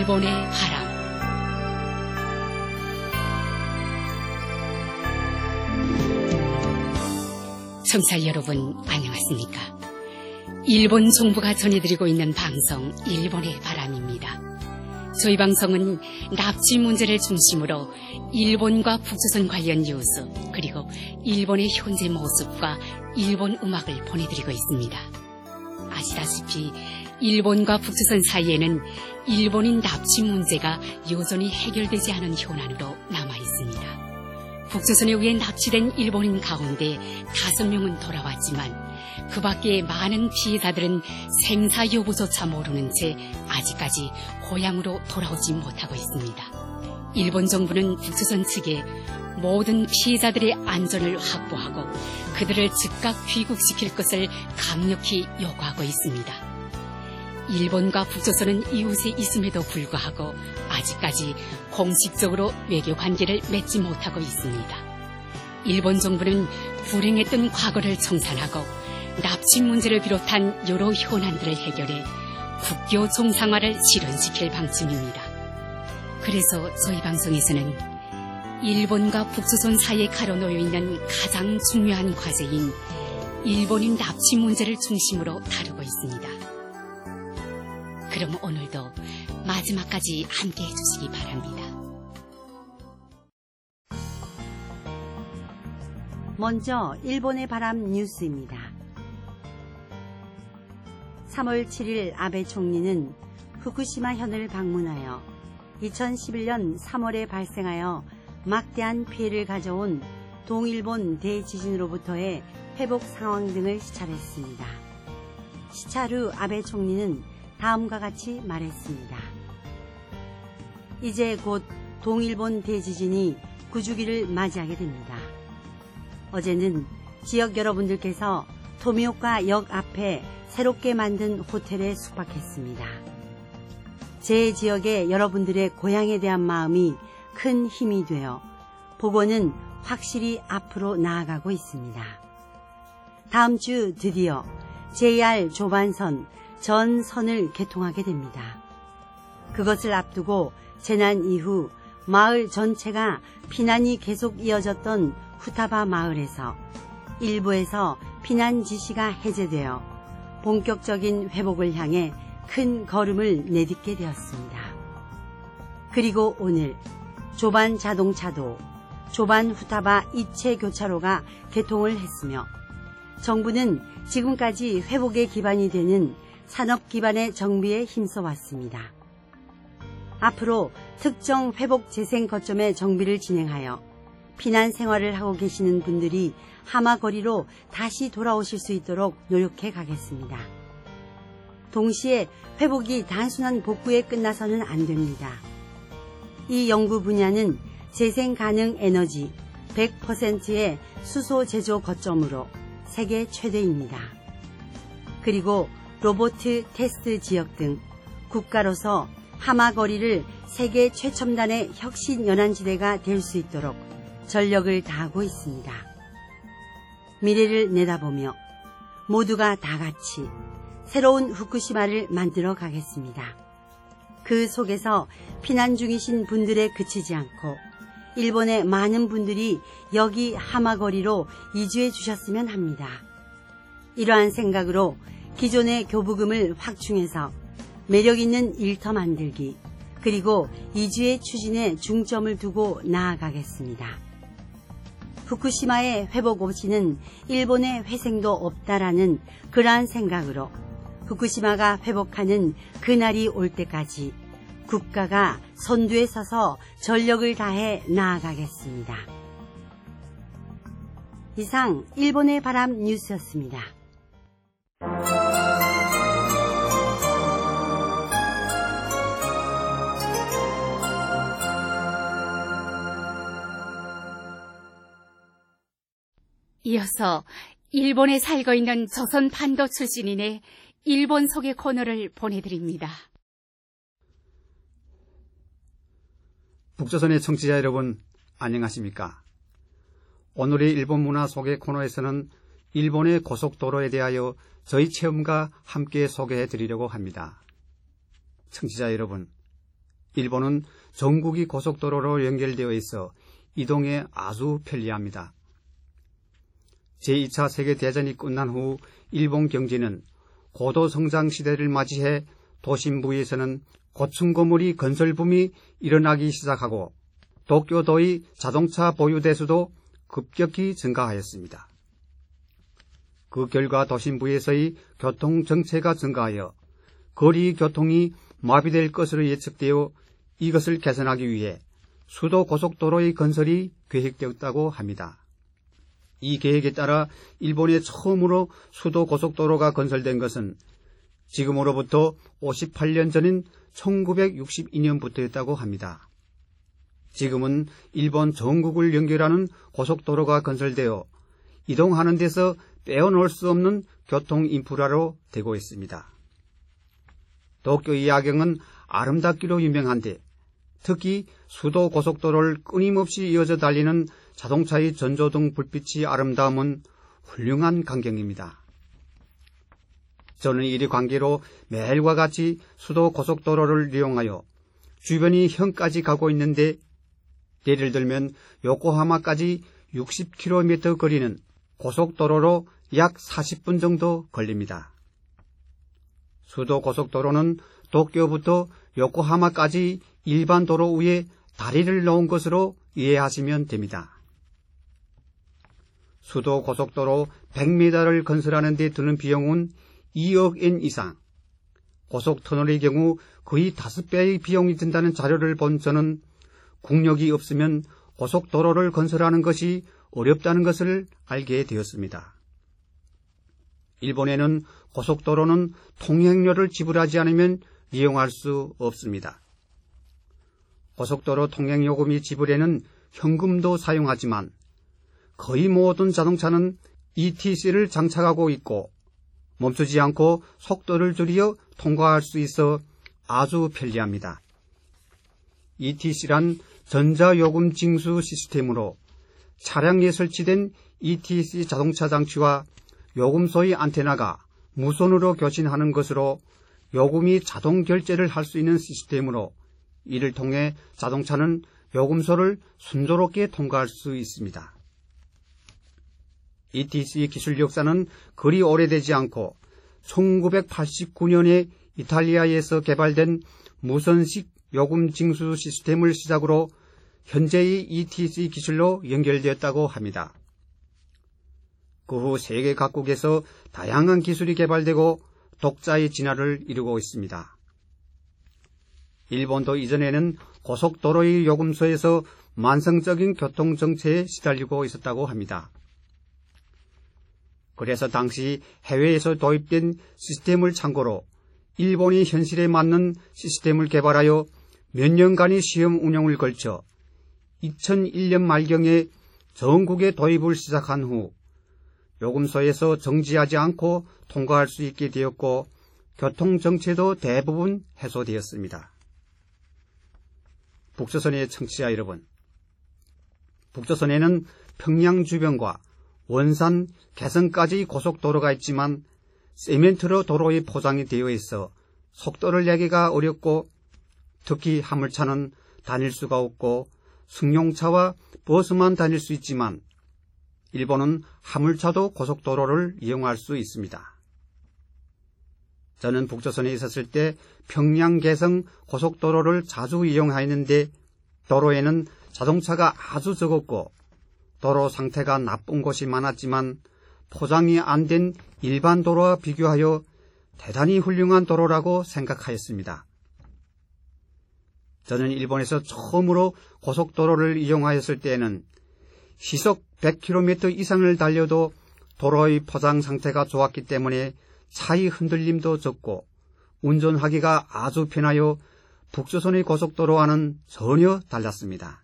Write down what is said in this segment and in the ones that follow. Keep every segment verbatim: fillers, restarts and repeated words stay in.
일본의 바람. 청취자 여러분, 안녕하십니까? 일본 정부가 전해드리고 있는 방송 일본의 바람입니다. 저희 방송은 납치 문제를 중심으로 일본과 북조선 관련 뉴스, 그리고 일본의 현재 모습과 일본 음악을 보내드리고 있습니다. 아시다시피 일본과 북조선 사이에는 일본인 납치 문제가 여전히 해결되지 않은 현안으로 남아있습니다. 북조선에 의해 납치된 일본인 가운데 다섯 명은 돌아왔지만 그 밖에 많은 피해자들은 생사 여부조차 모르는 채 아직까지 고향으로 돌아오지 못하고 있습니다. 일본 정부는 북조선 측에 모든 피해자들의 안전을 확보하고 그들을 즉각 귀국시킬 것을 강력히 요구하고 있습니다. 일본과 북조선은 이웃에 있음에도 불구하고 아직까지 공식적으로 외교 관계를 맺지 못하고 있습니다. 일본 정부는 불행했던 과거를 청산하고 납치 문제를 비롯한 여러 현안들을 해결해 국교 정상화를 실현시킬 방침입니다. 그래서 저희 방송에서는 일본과 북조선 사이에 가로놓여 있는 가장 중요한 과제인 일본인 납치 문제를 중심으로 다루고 있습니다. 그럼 오늘도 마지막까지 함께해 주시기 바랍니다. 먼저 일본의 바람 뉴스입니다. 삼월 칠일 아베 총리는 후쿠시마 현을 방문하여 이천십일 년 삼월에 발생하여 막대한 피해를 가져온 동일본 대지진으로부터의 회복 상황 등을 시찰했습니다. 시찰 후 아베 총리는 다음과 같이 말했습니다. 이제 곧 동일본 대지진이 구 주기를 맞이하게 됩니다. 어제는 지역 여러분들께서 토미오카 역 앞에 새롭게 만든 호텔에 숙박했습니다. 제 지역의 여러분들의 고향에 대한 마음이 큰 힘이 되어 복원은 확실히 앞으로 나아가고 있습니다. 다음 주 드디어 제이알 조반선 전 선을 개통하게 됩니다. 그것을 앞두고 재난 이후 마을 전체가 피난이 계속 이어졌던 후타바 마을에서 일부에서 피난 지시가 해제되어 본격적인 회복을 향해 큰 걸음을 내딛게 되었습니다. 그리고 오늘 조반 자동차도 조반 후타바 이체 교차로가 개통을 했으며 정부는 지금까지 회복의 기반이 되는 산업 기반의 정비에 힘써왔습니다. 앞으로 특정 회복 재생 거점의 정비를 진행하여 피난 생활을 하고 계시는 분들이 하마거리로 다시 돌아오실 수 있도록 노력해 가겠습니다. 동시에 회복이 단순한 복구에 끝나서는 안 됩니다. 이 연구 분야는 재생 가능 에너지 백 퍼센트의 수소 제조 거점으로 세계 최대입니다. 그리고 로보트 테스트 지역 등 국가로서 하마거리를 세계 최첨단의 혁신 연안지대가 될 수 있도록 전력을 다하고 있습니다. 미래를 내다보며 모두가 다 같이 새로운 후쿠시마를 만들어 가겠습니다. 그 속에서 피난 중이신 분들에 그치지 않고 일본의 많은 분들이 여기 하마거리로 이주해 주셨으면 합니다. 이러한 생각으로 기존의 교부금을 확충해서 매력있는 일터 만들기, 그리고 이주의 추진에 중점을 두고 나아가겠습니다. 후쿠시마의 회복 없이는 일본의 회생도 없다라는 그러한 생각으로 후쿠시마가 회복하는 그날이 올 때까지 국가가 선두에 서서 전력을 다해 나아가겠습니다. 이상 일본의 바람 뉴스였습니다. 이어서 일본에 살고 있는 조선 판도 출신인의 일본 소개 코너를 보내드립니다. 북조선의 청취자 여러분, 안녕하십니까? 오늘의 일본 문화 소개 코너에서는 일본의 고속도로에 대하여 저희 체험과 함께 소개해 드리려고 합니다. 청취자 여러분, 일본은 전국이 고속도로로 연결되어 있어 이동에 아주 편리합니다. 제이 차 세계대전이 끝난 후 일본 경제는 고도 성장 시대를 맞이해 도심부에서는 고층 건물이 건설붐이 일어나기 시작하고 도쿄도의 자동차 보유 대수도 급격히 증가하였습니다. 그 결과 도심부에서의 교통 정체가 증가하여 거리 교통이 마비될 것으로 예측되어 이것을 개선하기 위해 수도 고속도로의 건설이 계획되었다고 합니다. 이 계획에 따라 일본에 처음으로 수도 고속도로가 건설된 것은 지금으로부터 오십팔 년 전인 천구백육십이 년부터였다고 합니다. 지금은 일본 전국을 연결하는 고속도로가 건설되어 이동하는 데서 빼어놓을 수 없는 교통 인프라로 되고 있습니다. 도쿄의 야경은 아름답기로 유명한데 특히 수도 고속도로를 끊임없이 이어져 달리는 자동차의 전조등 불빛이 아름다움은 훌륭한 광경입니다. 저는 이리 관계로 매일과 같이 수도 고속도로를 이용하여 주변이 현까지 가고 있는데 예를 들면 요코하마까지 육십 킬로미터 거리는 고속도로로 약 사십 분 정도 걸립니다. 수도 고속도로는 도쿄부터 요코하마까지 일반 도로 위에 다리를 놓은 것으로 이해하시면 됩니다. 수도 고속도로 백 미터를 건설하는 데 드는 비용은 이억 엔 이상, 고속터널의 경우 거의 다섯 배의 비용이 든다는 자료를 본 저는 국력이 없으면 고속도로를 건설하는 것이 어렵다는 것을 알게 되었습니다. 일본에는 고속도로는 통행료를 지불하지 않으면 이용할 수 없습니다. 고속도로 통행요금이 지불에는 현금도 사용하지만 거의 모든 자동차는 이티씨를 장착하고 있고 멈추지 않고 속도를 줄여 통과할 수 있어 아주 편리합니다. 이티씨란 전자요금 징수 시스템으로 차량에 설치된 이티씨 자동차 장치와 요금소의 안테나가 무선으로 교신하는 것으로 요금이 자동 결제를 할 수 있는 시스템으로 이를 통해 자동차는 요금소를 순조롭게 통과할 수 있습니다. 이티씨 기술 역사는 그리 오래되지 않고 천구백팔십구 년에 이탈리아에서 개발된 무선식 요금 징수 시스템을 시작으로 현재의 이티씨 기술로 연결되었다고 합니다. 그 후 세계 각국에서 다양한 기술이 개발되고 독자의 진화를 이루고 있습니다. 일본도 이전에는 고속도로의 요금소에서 만성적인 교통정체에 시달리고 있었다고 합니다. 그래서 당시 해외에서 도입된 시스템을 참고로 일본이 현실에 맞는 시스템을 개발하여 몇 년간의 시험 운영을 걸쳐 이천일 년 말경에 전국에 도입을 시작한 후 요금소에서 정지하지 않고 통과할 수 있게 되었고 교통정체도 대부분 해소되었습니다. 북조선의 청취자 여러분, 북조선에는 평양 주변과 원산, 개성까지 고속도로가 있지만 세멘트로 도로에 포장이 되어 있어 속도를 내기가 어렵고 특히 화물차는 다닐 수가 없고 승용차와 버스만 다닐 수 있지만 일본은 화물차도 고속도로를 이용할 수 있습니다. 저는 북조선에 있었을 때 평양 개성 고속도로를 자주 이용하였는데 도로에는 자동차가 아주 적었고 도로 상태가 나쁜 곳이 많았지만 포장이 안 된 일반 도로와 비교하여 대단히 훌륭한 도로라고 생각하였습니다. 저는 일본에서 처음으로 고속도로를 이용하였을 때에는 시속 백 킬로미터 이상을 달려도 도로의 포장 상태가 좋았기 때문에 차의 흔들림도 적고 운전하기가 아주 편하여 북조선의 고속도로와는 전혀 달랐습니다.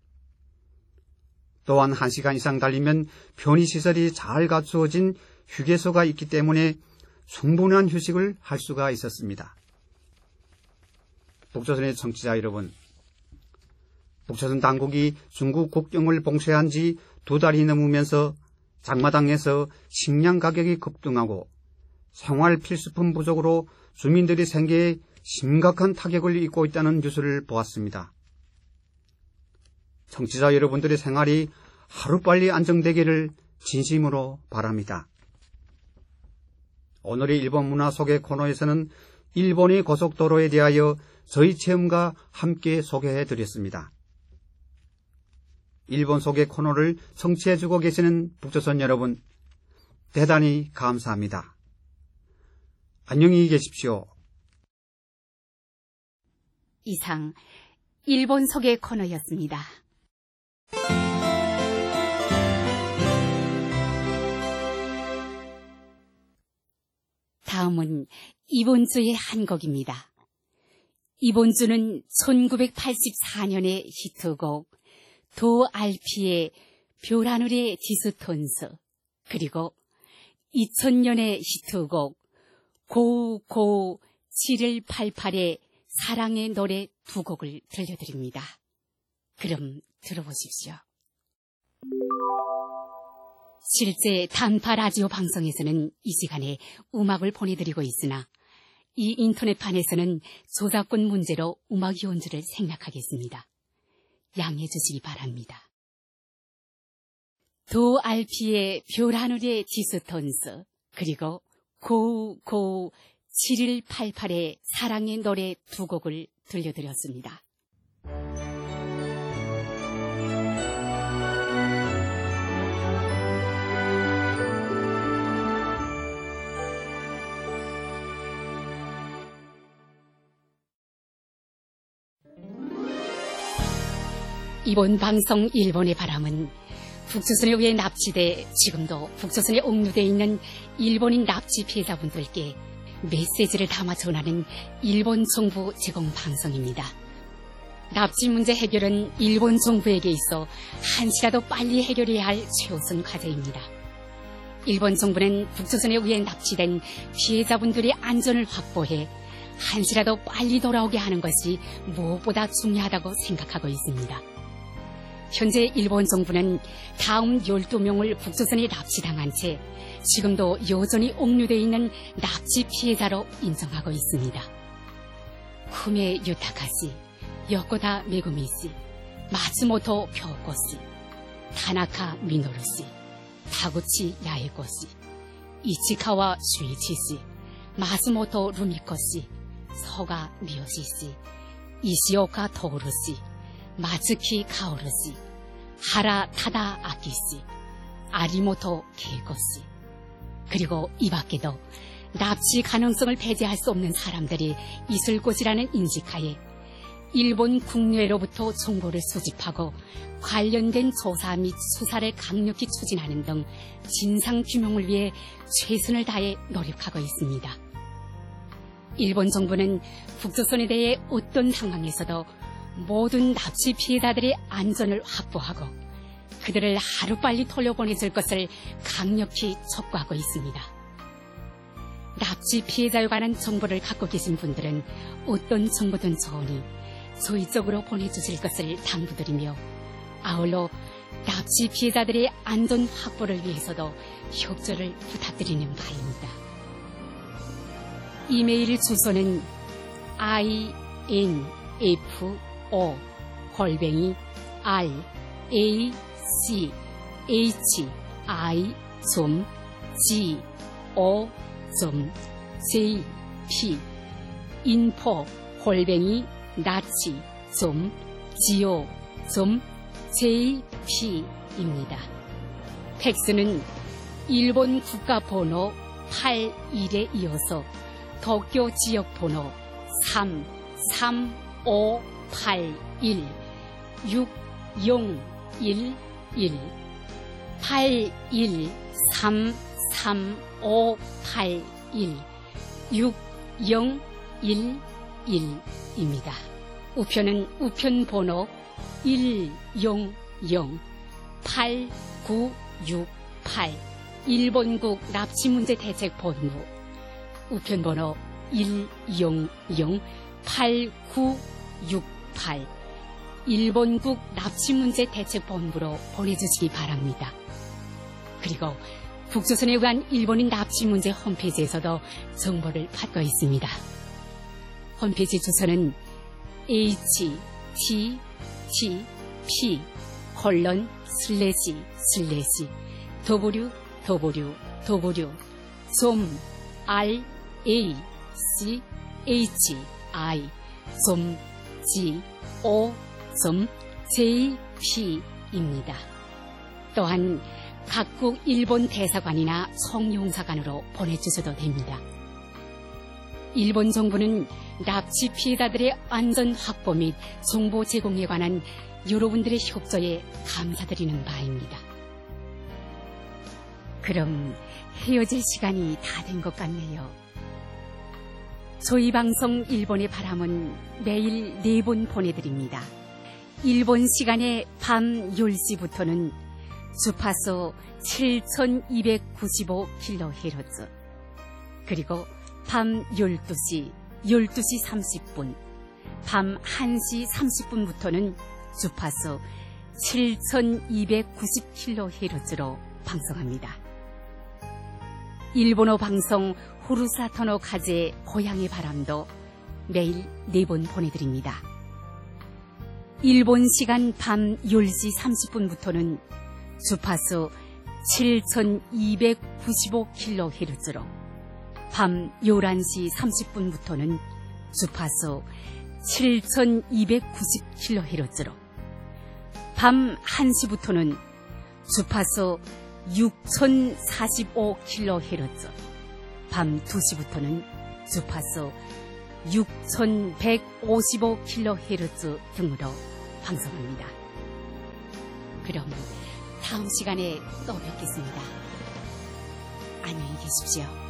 또한 한 시간 이상 달리면 편의시설이 잘 갖추어진 휴게소가 있기 때문에 충분한 휴식을 할 수가 있었습니다. 북조선의 청취자 여러분, 북조선 당국이 중국 국경을 봉쇄한 지 두 달이 넘으면서 장마당에서 식량 가격이 급등하고 생활 필수품 부족으로 주민들의 생계에 심각한 타격을 입고 있다는 뉴스를 보았습니다. 청취자 여러분들의 생활이 하루빨리 안정되기를 진심으로 바랍니다. 오늘의 일본 문화 소개 코너에서는 일본의 고속도로에 대하여 저희 체험과 함께 소개해드렸습니다. 일본 소개 코너를 청취해주고 계시는 북조선 여러분, 대단히 감사합니다. 안녕히 계십시오. 이상 일본 소개 코너였습니다. 다음은 이번 주의 한 곡입니다. 이번 주는 천구백팔십사 년의 히트곡 도 알피의 벼라늘의 디스톤스, 그리고 이천 년의 히트곡 고고 칠일팔팔의 사랑의 노래 두 곡을 들려드립니다. 그럼 들어보십시오. 실제 단파 라디오 방송에서는 이 시간에 음악을 보내드리고 있으나 이 인터넷판에서는 저작권 문제로 음악 연주를 생략하겠습니다. 양해해 주시기 바랍니다. 도 알피의 벼라늘의 디스턴스, 그리고 고고 칠일팔팔의 사랑의 노래 두 곡을 들려드렸습니다. 이번 방송 일본의 바람은 북조선에 의해 납치돼 지금도 북조선에 옥류돼 있는 일본인 납치 피해자분들께 메시지를 담아 전하는 일본 정부 제공 방송입니다. 납치 문제 해결은 일본 정부에게 있어 한시라도 빨리 해결해야 할 최우선 과제입니다. 일본 정부는 북조선에 의해 납치된 피해자분들의 안전을 확보해 한시라도 빨리 돌아오게 하는 것이 무엇보다 중요하다고 생각하고 있습니다. 현재 일본 정부는 다음 열두 명을 북조선에 납치당한 채 지금도 여전히 옥류되어 있는 납치 피해자로 인정하고 있습니다. 쿠메 유타카씨, 요코다 메구미씨, 마츠모토 교코씨, 타나카 미노루씨, 타구치 야에코씨, 이치카와 슈이치씨, 마츠모토 루미코씨, 소가 미요시씨, 이시오카 토우루씨, 마츠키 카오루씨, 하라 타다 아키씨, 아리모토 케이코씨, 그리고 이 밖에도 납치 가능성을 배제할 수 없는 사람들이 있을 곳이라는 인식하에 일본 국내로부터 정보를 수집하고 관련된 조사 및 수사를 강력히 추진하는 등 진상규명을 위해 최선을 다해 노력하고 있습니다. 일본 정부는 북조선에 대해 어떤 상황에서도 모든 납치 피해자들의 안전을 확보하고 그들을 하루빨리 돌려보내줄 것을 강력히 촉구하고 있습니다. 납치 피해자에 관한 정보를 갖고 계신 분들은 어떤 정보든 좋으니 저희 쪽으로 보내주실 것을 당부드리며 아울러 납치 피해자들의 안전 확보를 위해서도 협조를 부탁드리는 바입니다. 이메일 주소는 인포 골뱅이 r a c h i g o j p 인포 골뱅이 나치 지오 j p 입니다. 팩스는 일본 국가번호 팔십일에 이어서 도쿄 지역번호 삼 삼 오 팔 일 육 영 일 일 팔 일 삼 삼 오 팔 일 육 영 일 일입니다. 우편은 우편번호 일 영 영 팔 구 육 팔 일본국 납치문제대책본부, 우편번호 일 영 영 팔 구 육 팔 일본국 납치문제대책본부로 보내주시기 바랍니다. 그리고 북조선에 의한 일본인 납치문제 홈페이지에서도 정보를 받고 있습니다. 홈페이지 주소는 에이치 티 티 피 콜론 슬래시 슬래시 더블유 더블유 더블유 점 알 에이 씨 에이치 아이 점 지 오 점 제이 피입니다. 또한 각국 일본 대사관이나 성용사관으로 보내주셔도 됩니다. 일본 정부는 납치 피해자들의 안전 확보 및 정보 제공에 관한 여러분들의 협조에 감사드리는 바입니다. 그럼 헤어질 시간이 다 된 것 같네요. 저희 방송 일본의 바람은 매일 네 번 보내드립니다. 일본 시간의 밤 열 시부터는 주파수 칠천이백구십오 킬로헤르츠, 그리고 밤 열두 시, 열두 시 삼십 분, 밤 한 시 삼십 분부터는 주파수 칠천이백구십 킬로헤르츠로 방송합니다. 일본어 방송 후루사토노 카제 고향의 바람도 매일 네 번 보내드립니다. 일본 시간 밤 열 시 삼십 분부터는 주파수 칠천이백구십오 킬로헤르츠로, 밤 열한 시 삼십 분부터는 주파수 칠천이백구십 킬로헤르츠로, 밤 한 시부터는 주파수 육천사십오 킬로헤르츠, 밤 두 시부터는 주파수 육천백오십오 킬로헤르츠 등으로 방송합니다. 그럼 다음 시간에 또 뵙겠습니다. 안녕히 계십시오.